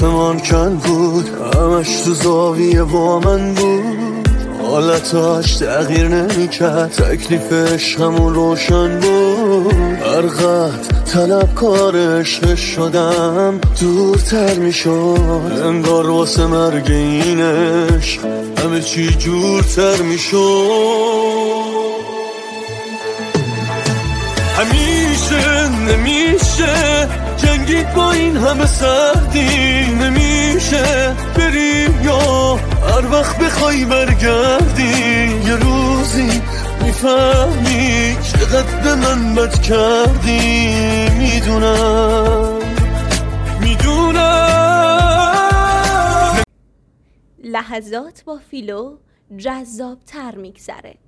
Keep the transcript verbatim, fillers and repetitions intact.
آسمان کن بود، همش تو زاویه با من بود، حالتاش تغییر نمیکرد، تکلیف عشقمون روشن بود. هر قد طلبکار عشق شدم دورتر میشد، انگار واسه مرگ این عشق همه چی جورتر میشد. همیشه نمیشه جنگید با این همه سردی، نمیشه بری یا هر وقت بخوای برگردی، یه روزی میفهمی چقدر به من بد کردی. میدونم میدونم لحظات با فیلو جذاب تر میگذره.